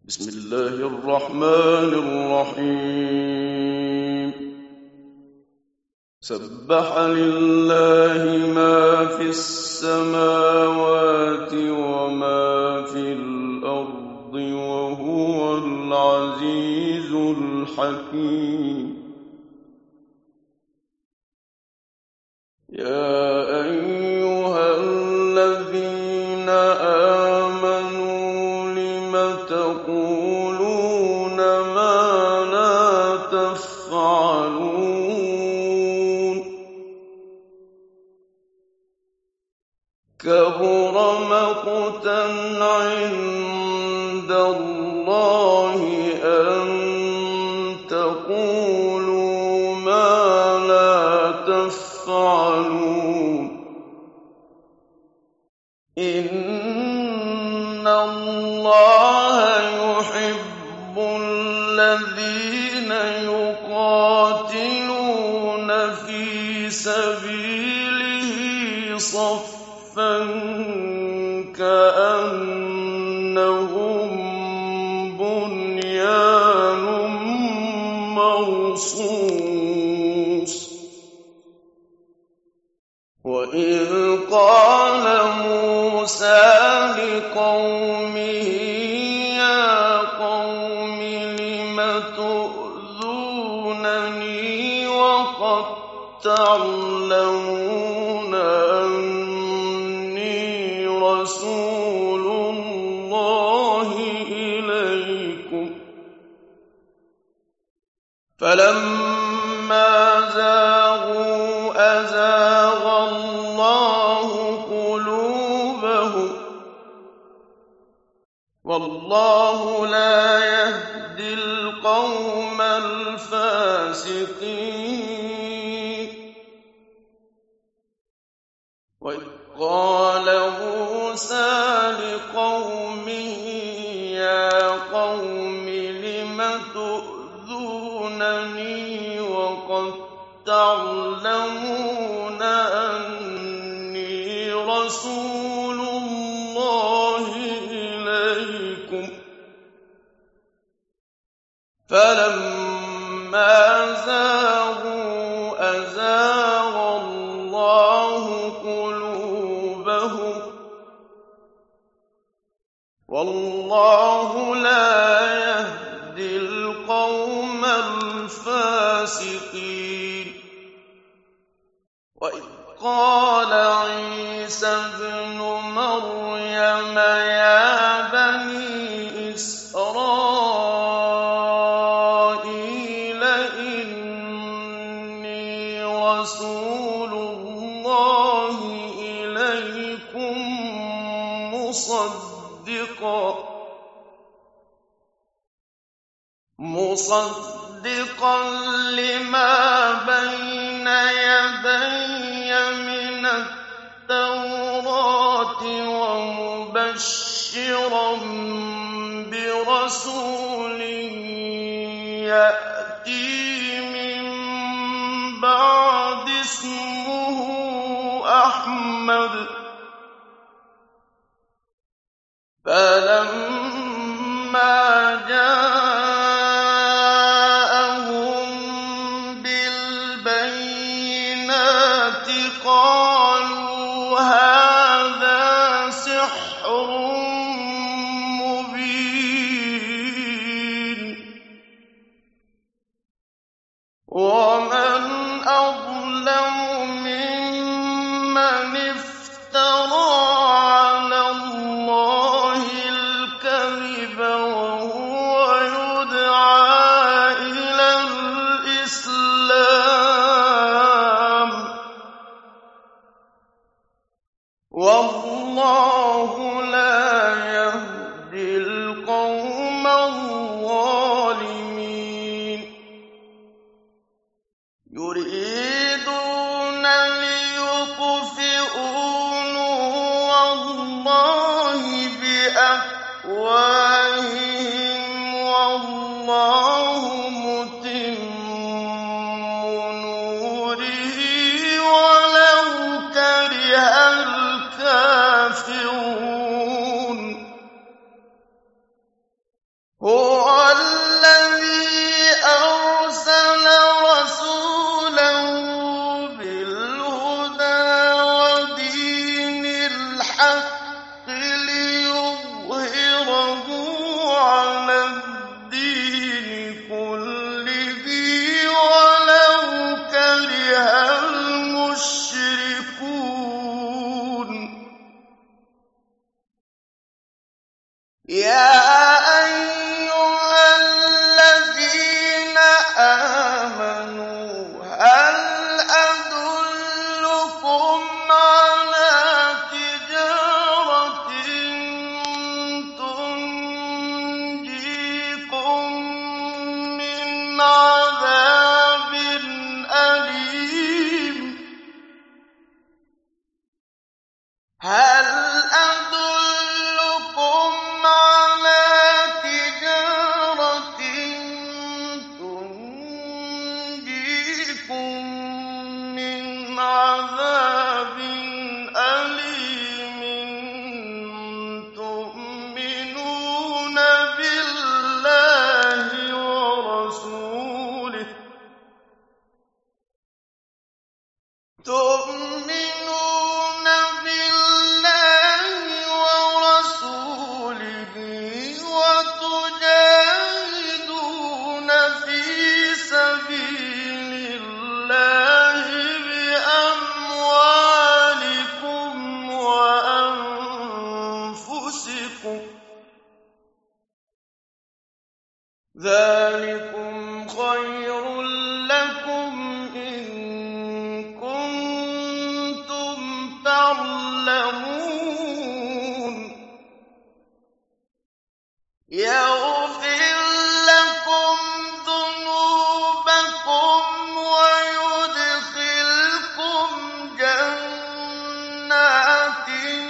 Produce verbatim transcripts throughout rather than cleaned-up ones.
بسم الله الرحمن الرحيم. سبح لله ما في السماوات وما في الأرض وهو العزيز الحكيم. يا أيها الذين آمنوا لم تقولون ما لا تفعلون؟ كبر مقتا عند الله أن تقولوا ما لا تفعلون. إن الله يحب الذين يقاتلون في سبيله صفا كأنهم بنيان مرصوص. وإذ قال موسى لقومه يا قوم لم تؤذونني وقد تعلمون أني رسول الله إليكم. فلما زاغوا أزاغ الله قلوبهم والله لا يهدي القوم الفاسقين. وإذ قال موسى لقومه يا قوم لم تؤذونني وقد تعلمون أني رسول الله إليكم. فلما زاغوا أزاغ الله قلوبهم والله لا يهدي القوم الفاسقين. وإذ قال عيسى ابن مريم يا بني إسرائيل إني رسول الله إليكم مصدقا مصدقا لما بين يدي من التوراة ومبشرا برسول يأتي من بعد اسمه أحمد. فلما جاءهم بالبينات قالوا هذا سحر مبين. ومن أظلم ممن افترى على الله الكذب وهو يدعى إلى الإسلام والله لا يهدي القوم الظالمين. يريدون ليطفئوا نور الله بأفواههم والله متم نوره ولو كره الكافرون. هُوَ الَّذِي أَرْسَلَ رَسُولَهُ بِالْهُدَىٰ وَدِينِ الْحَقِّ لِيُظْهِرَهُ عَلَى الدِّينِ كُلِّهِ وَلَوْ كَرِهَ الْمُشْرِكُونَ. يَا أَيُّهَا الَّذِينَ آمَنُوا هَلْ أَدُلُّكُمْ عَلَىٰ تِجَارَةٍ تُنجِيكُم مِّنْ عَذَابٍ أَلِيمٍ هَلْ أَدُلُّكُمْ عَلَىٰ تِجَارَةٍ تُنجِيكُم مِّنْ عَذَابٍ أَلِيمٍ تُؤْمِنُونَ بِاللَّهِ وَرَسُولِهِ تُؤْمِنُونَ بِاللَّهِ وَرَسُولِهِ وَتُجَاهِدُونَ فِي سَبِيلِ اللَّهِ بِأَمْوَالِكُمْ وَأَنفُسِكُمْ ۚ ذَٰلِكُمْ خَيْرٌ لَّكُمْ إِن كُنتُمْ تَعْلَمُونَ. يَغْفِرْ لَكُمْ ذُنُوبَكُمْ وَيُدْخِلْكُمْ جَنَّاتٍ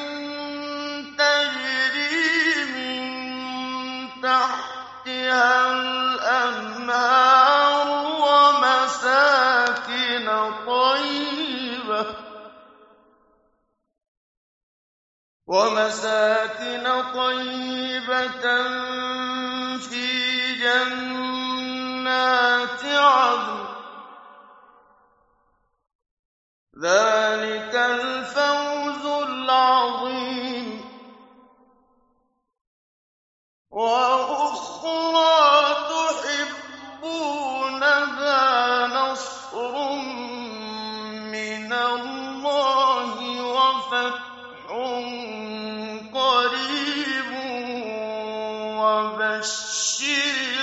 تَجْرِي مِن تَحْتِهَا الْأَنْهَارُ وَمَسَاكِنَ طَيِّبَةً وَمَسَاكِنَ طَيِّبَةً فِي جَنَّاتِ عَدْنٍ ۚ ذَٰلِكَ الْفَوْزُ الْعَظِيمُ. وَأُخْرَىٰ تُحِبُّونَهَا نَصْرٌ مِّنَ اللَّهِ وَفَتْحٌ قَرِيبٌ وَبَشِّرِ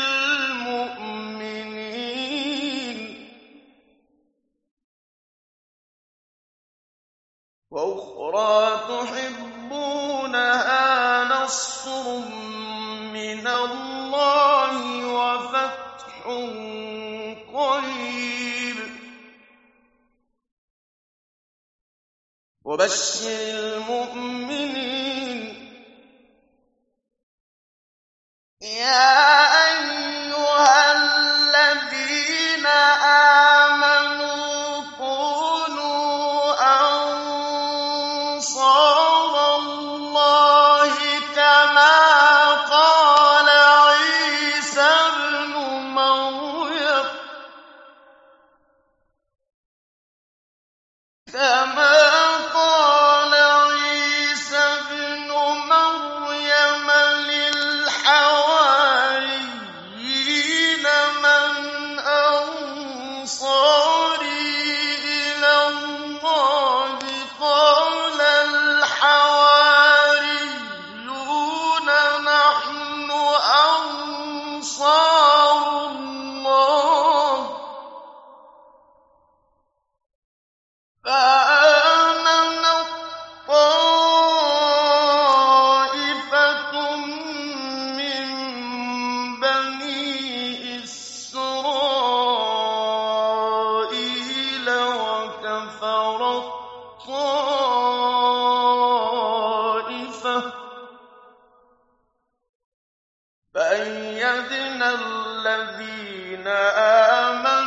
الْمُؤْمِنِينَ. وَأُخْرَىٰ تُحِبُّونَهَا نَصْرٌ مِّنَ اللَّهِ وَفَتْحٌ قَرِيبٌ وَبَشِّرِ الْمُؤْمِنِينَ. يَا أَيُّهَا الَّذِينَ آمَنُوا كُونُوا أَنصَارَ اللَّهِ كَمَا قَالَ عِيسَى ابْنُ مَرْيَمَ كَمَا قَالَ عِيسَى ابْنُ مَرْيَمَ لِلْحَوَارِيِّينَ مَنْ أَنصَارِي إِلَى اللَّهِ قَالَ الْحَوَارِيُّونَ نَحْنُ أَنصَارُ اللَّهِ ۖ فَآمَنَت طَّائِفَةٌ مِّن بَنِي إِسْرَائِيلَ وَكَفَرَت طَّائِفَةٌ ۖ فَأَيَّدْنَا الَّذِينَ آمَنُوا